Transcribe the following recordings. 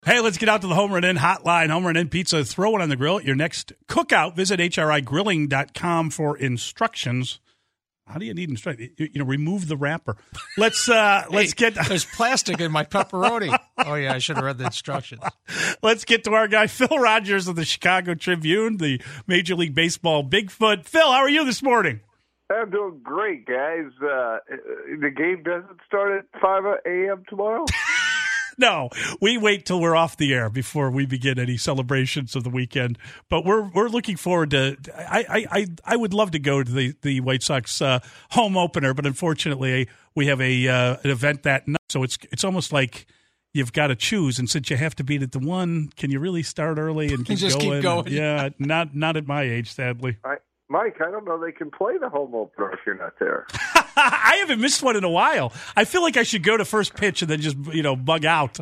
Hey, let's get out to the Home Run Inn hotline. Home Run Inn Pizza. Throw it on the grill at your next cookout. Visit hrigrilling.com for instructions. How do you need instructions? Remove the wrapper. Let's get. There's plastic in my pepperoni. Oh, yeah, I should have read the instructions. Let's get to our guy, Phil Rogers of the Chicago Tribune, the Major League Baseball Bigfoot. Phil, how are you this morning? I'm doing great, guys. The game doesn't start at 5 a.m. tomorrow? No, we wait till we're off the air before we begin any celebrations of the weekend. But we're looking forward to. I would love to go to the White Sox home opener, but unfortunately we have an event that night, so it's almost like you've got to choose. And since you have to beat at the one, can you really start early and keep going? Yeah, not at my age, sadly. Mike, I don't know they can play the home opener if you're not there. I haven't missed one in a while. I feel like I should go to first pitch and then just, bug out.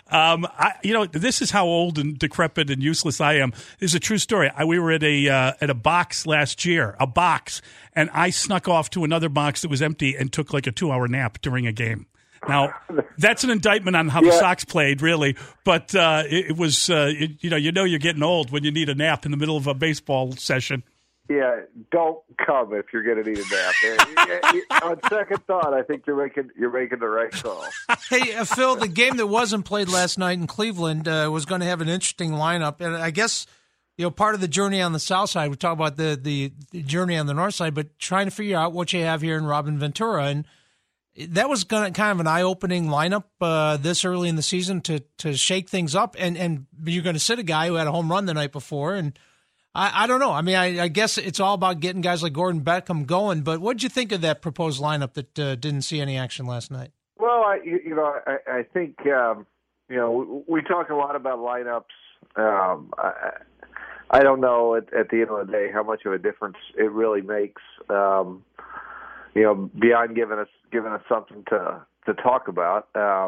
This is how old and decrepit and useless I am. This is a true story. We were at a box last year, and I snuck off to another box that was empty and took like a 2-hour nap during a game. Now, that's an indictment on how the Sox played, really. But it was, you're getting old when you need a nap in the middle of a baseball session. Yeah, don't come if you're going to need a nap. On second thought, I think you're making the right call. Hey, Phil, the game that wasn't played last night in Cleveland was going to have an interesting lineup, and I guess part of the journey on the south side. We talk about the journey on the north side, but trying to figure out what you have here in Robin Ventura, and that was kind of an eye-opening lineup this early in the season to shake things up, and you're going to sit a guy who had a home run the night before, and I don't know. I mean, I guess it's all about getting guys like Gordon Beckham going. But what did you think of that proposed lineup that didn't see any action last night? Well, I think we talk a lot about lineups. I don't know at the end of the day how much of a difference it really makes. Beyond giving us something to talk about.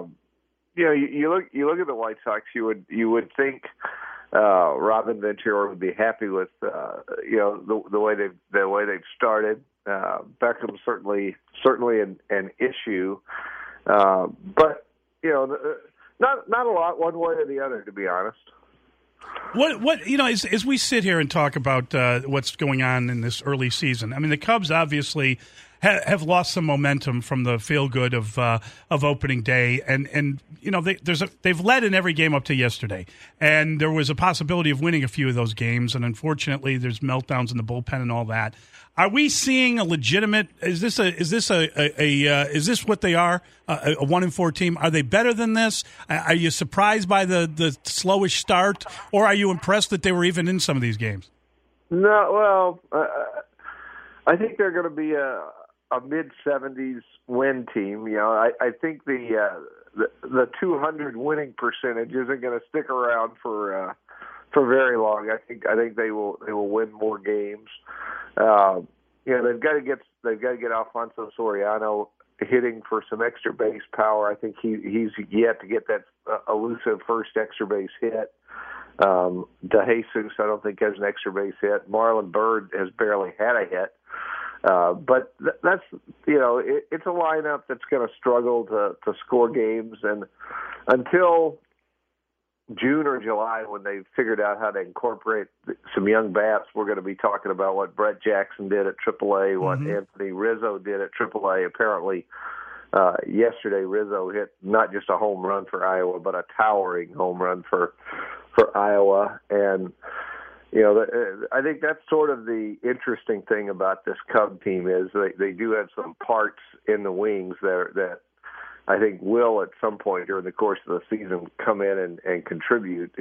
You look at the White Sox. You would think. Robin Ventura would be happy with the way they've started. Beckham certainly an issue, but not a lot one way or the other, to be honest. What as we sit here and talk about what's going on in this early season, I mean, the Cubs obviously have lost some momentum from the feel good of opening day, and they've led in every game up to yesterday, and there was a possibility of winning a few of those games, and unfortunately, there's meltdowns in the bullpen and all that. Are we seeing a legitimate? Is this what they are? A 1-4 team? Are they better than this? Are you surprised by the slowish start, or are you impressed that they were even in some of these games? No, well, I think they're going to be a mid-70s win team. I think the 200 winning percentage isn't going to stick around for very long. I think they will win more games. They've got to get Alfonso Soriano hitting for some extra base power. I think he's yet to get that elusive first extra base hit. DeJesus, I don't think has an extra base hit. Marlon Byrd has barely had a hit. But that's it's a lineup that's going to struggle to score games, and until June or July, when they figured out how to incorporate some young bats, we're going to be talking about what Brett Jackson did at AAA, what Anthony Rizzo did at AAA. Apparently, yesterday Rizzo hit not just a home run for Iowa, but a towering home run for Iowa, and I think that's sort of the interesting thing about this Cub team is they do have some parts in the wings that I think will at some point during the course of the season come in and contribute.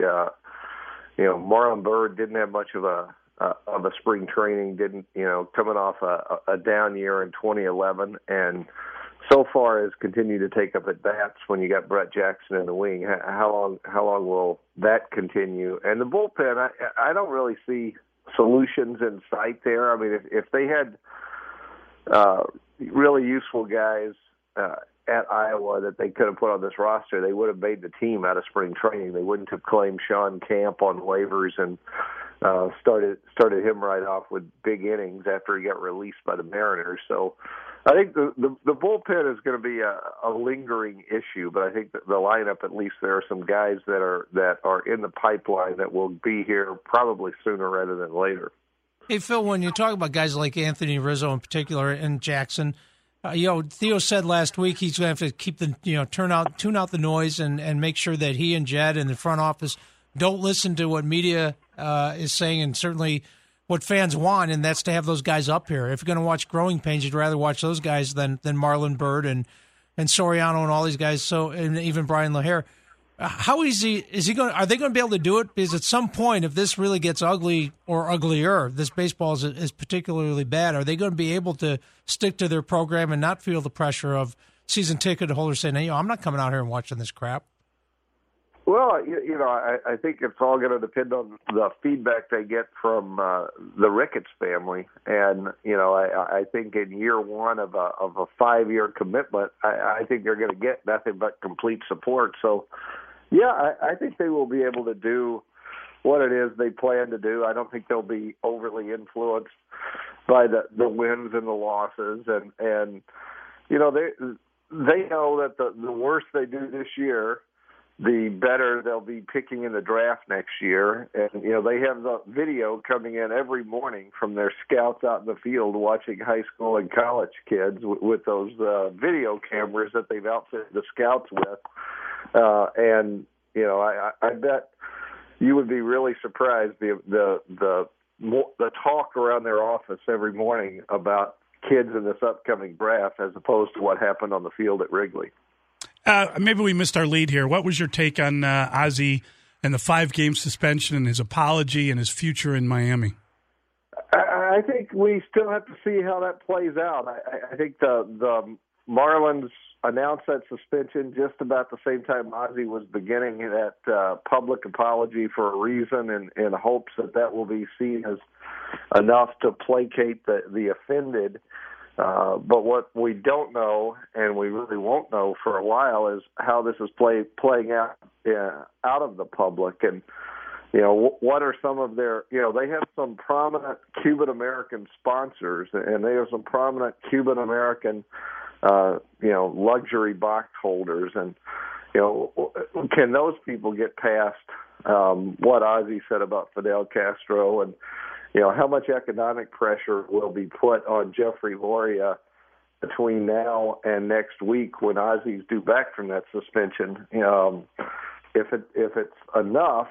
Marlon Byrd didn't have much of a spring training, coming off a down year in 2011, and so far has continued to take up at bats when you got Brett Jackson in the wing. How long will that continue? And the bullpen, I don't really see solutions in sight there. I mean, if they had really useful guys at Iowa that they could have put on this roster, they would have made the team out of spring training. They wouldn't have claimed Sean Camp on waivers and started him right off with big innings after he got released by the Mariners. So I think the bullpen is going to be a lingering issue, but I think that the lineup, at least there are some guys that are in the pipeline that will be here probably sooner rather than later. Hey, Phil, when you talk about guys like Anthony Rizzo in particular and Jackson, Theo said last week he's going to have to keep tune out the noise and make sure that he and Jed and the front office don't listen to what media is saying, and certainly what fans want, and that's to have those guys up here. If you're going to watch Growing Pains, you'd rather watch those guys than Marlon Byrd and Soriano and all these guys. So, and even Brian LaHare. How easy is he going? Are they going to be able to do it? Because at some point, if this really gets ugly or uglier, this baseball is particularly bad. Are they going to be able to stick to their program and not feel the pressure of season ticket holders saying, "Hey, I'm not coming out here and watching this crap"? Well, I think it's all going to depend on the feedback they get from the Ricketts family, and I think in year one of a 5-year commitment, I think they're going to get nothing but complete support. So, yeah, I think they will be able to do what it is they plan to do. I don't think they'll be overly influenced by the wins and the losses, and they know that the worse they do this year, the better they'll be picking in the draft next year. And, they have the video coming in every morning from their scouts out in the field watching high school and college kids with those video cameras that they've outfitted the scouts with. I bet you would be really surprised the talk around their office every morning about kids in this upcoming draft as opposed to what happened on the field at Wrigley. Maybe we missed our lead here. What was your take on Ozzie and the 5-game suspension and his apology and his future in Miami? I think we still have to see how that plays out. I think the Marlins announced that suspension just about the same time Ozzie was beginning that public apology for a reason, in hopes that will be seen as enough to placate the offended. But what we don't know, and we really won't know for a while, is how this is playing out of the public. And, what are some of their, they have some prominent Cuban-American sponsors, and they have some prominent Cuban-American, luxury box holders. And, can those people get past what Ozzie said about Fidel Castro, and how much economic pressure will be put on Jeffrey Loria between now and next week when Ozzie's due back from that suspension? If it's enough,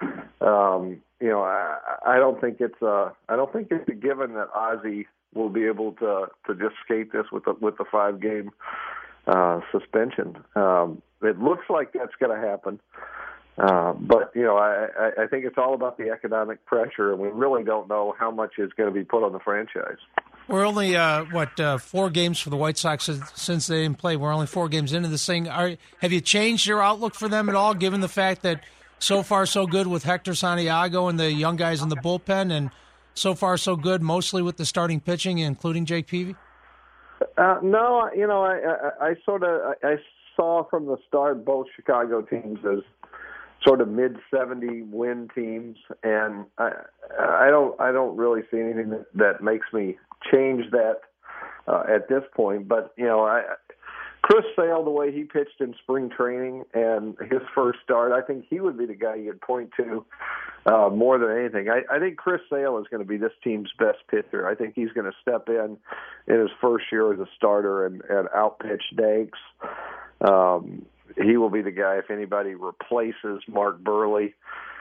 I don't think it's a given that Ozzie will be able to just skate this with the 5-game suspension. It looks like that's going to happen. But I think it's all about the economic pressure, and we really don't know how much is going to be put on the franchise. We're only 4 games for the White Sox since they didn't play. We're only 4 games into this thing. Have you changed your outlook for them at all, given the fact that so far so good with Hector Santiago and the young guys in the bullpen, and so far so good mostly with the starting pitching, including Jake Peavy? No, I saw from the start both Chicago teams as sort of mid-70 win teams, and I don't really see anything that makes me change that at this point. But Chris Sale, the way he pitched in spring training and his first start, I think he would be the guy you'd point to more than anything. I think Chris Sale is going to be this team's best pitcher. I think he's going to step in his first year as a starter and outpitch Danks. He will be the guy if anybody replaces Mark Burley.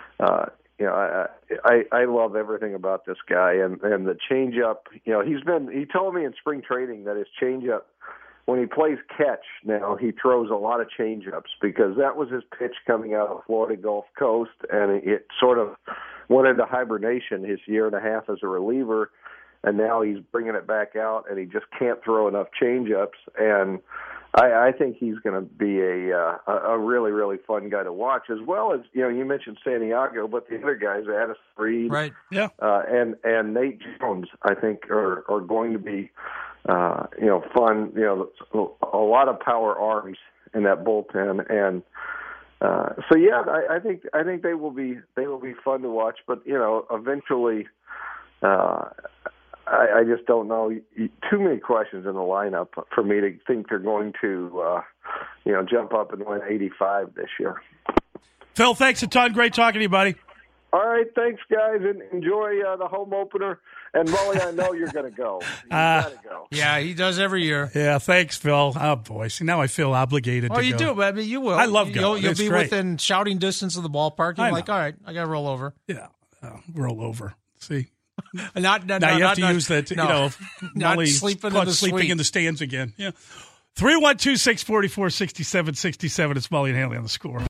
I love everything about this guy, and the changeup. He told me in spring training that his changeup, when he plays catch now, he throws a lot of changeups because that was his pitch coming out of Florida Gulf Coast, and it sort of went into hibernation his year and a half as a reliever, and now he's bringing it back out, and he just can't throw enough changeups. And I think he's going to be a really, really fun guy to watch, as well as, you mentioned Santiago, but the other guys, Addis Reed, right, yeah, and Nate Jones, I think are going to be, fun. A lot of power arms in that bullpen, and so yeah, I think they will be fun to watch. But eventually, I just don't know. Too many questions in the lineup for me to think they're going to, jump up and win 85 this year. Phil, thanks a ton. Great talking to you, buddy. All right, thanks, guys, and enjoy the home opener. And, Mully, I know you're going to go. You got to go. Yeah, he does every year. Yeah, thanks, Phil. Oh, boy. See, now I feel obligated to go. Oh, you do, but I mean, you will. I love going. You'll It's be great. within shouting distance of the ballpark. You're like, all right, I got to roll over. Yeah, roll over. See? Not Now you have to use that, not Mully's sleeping caught in the sleeping suite. in the stands again. Yeah. 312-644-6767. It's Mully and Haley on the Score.